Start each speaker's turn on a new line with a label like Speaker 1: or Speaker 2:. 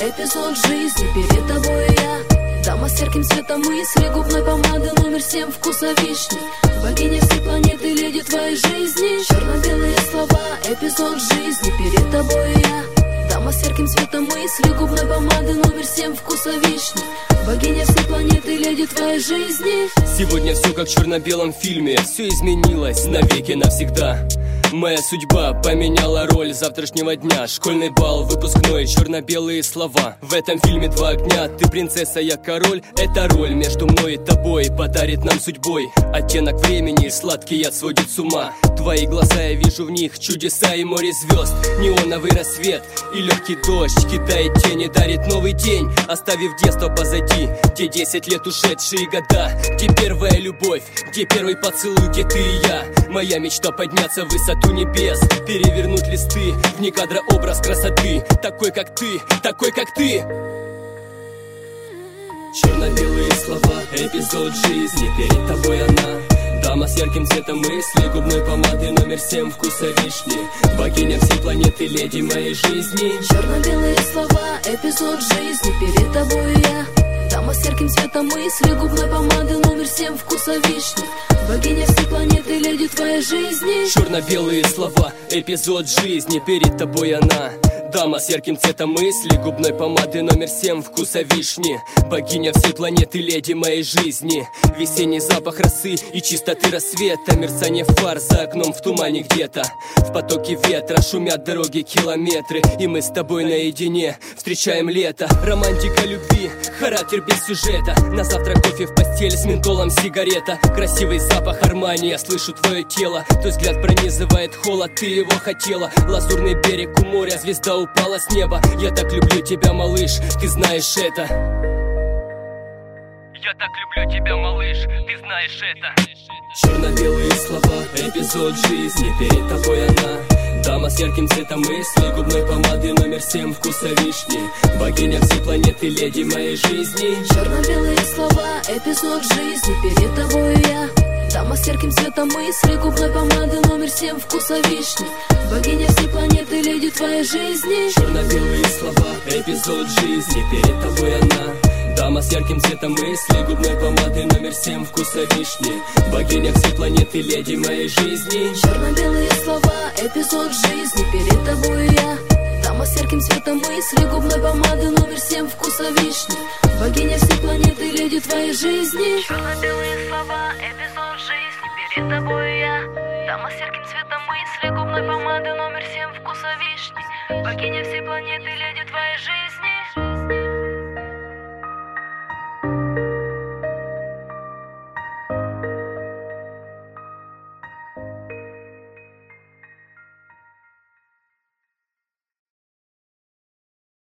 Speaker 1: эпизод жизни. Перед тобой я, дама с ярким цветом мысли, губной помады номер 7 вкуса вишни. Богиня всей планеты, леди твоей жизни. Черно-белые слова, эпизод жизни. Перед тобой я, дама с ярким цветом мысли, губной помады номер 7 вкуса вишни. Богиня всей планеты, леди твоей жизни.
Speaker 2: Сегодня все как в черно-белом фильме, все изменилось навеки навсегда. Моя судьба поменяла роль завтрашнего дня. Школьный бал, выпускной, черно-белые слова. В этом фильме два огня, ты принцесса, я король. Эта роль между мной и тобой подарит нам судьбой оттенок времени, сладкий яд сводит с ума. Твои глаза, я вижу в них чудеса и море звезд. Неоновый рассвет и легкий дождь кидает тени, дарит новый день, оставив детство позади. Те 10 лет ушедшие года, где первая любовь, где первый поцелуй, где ты и я. Моя мечта подняться в высоту небес, перевернуть листы, вне кадра образ красоты. Такой как ты, такой как ты. Черно-белые слова, эпизод жизни. Перед тобой она, дама с ярким цветом мысли, губной помады номер 7 вкуса вишни. Богиня всей планеты, леди моей жизни.
Speaker 1: Черно-белые слова, эпизод жизни. Перед тобой я, дама с ярким цветом мысли, губной помады номер 7 вкуса вишни. Богиня всей планеты, леди твоей жизни.
Speaker 2: Черно-белые слова, эпизод жизни. Перед тобой она, дама с ярким цветом мысли, губной помады номер 7 вкуса вишни. Богиня всей планеты, леди моей жизни. Весенний запах росы и чистоты рассвета, мерцание фар за окном в тумане где-то. В потоке ветра шумят дороги километры, и мы с тобой наедине встречаем лето. Романтика любви, характер без сюжета. На завтрак кофе в постель с ментолом сигарета. Красивый запах Армани, я слышу твое тело. Твой взгляд пронизывает холод, ты его хотела. Лазурный берег у моря, звезда упала с неба. Я так люблю тебя, малыш, ты знаешь это. Я так люблю тебя, малыш, ты знаешь это. Черно-белые слова, эпизод жизни. Перед тобой она, дама с ярким цветом мысли, губной помады номер 7 вкуса вишни. Богиня всей планеты, леди моей жизни.
Speaker 1: Черно-белые слова, эпизод жизни. Перед тобой я, дама с ярким цветом мысли, губной помады номер 7 вкуса вишни. Богиня всей планеты, леди твоей жизни.
Speaker 2: Черно-белые слова, эпизод жизни. Перед тобой она, дама с ярким цветом мысли, губной помады номер 7 вкуса вишни. Богиня всей планеты, леди моей жизни.
Speaker 1: Черно-белые слова, эпизод жизни. Перед тобой я, дама с ярким цветом мысли, губной помады номер 7 вкуса вишни. Богиня всей планеты, леди твоей жизни. Черно-белые слова, эпизод жизни. Перед тобой я, дама с ярким цветом мысли, губной помады номер 7 вкуса вишни. Богиня всей планеты, леди твоей жизни.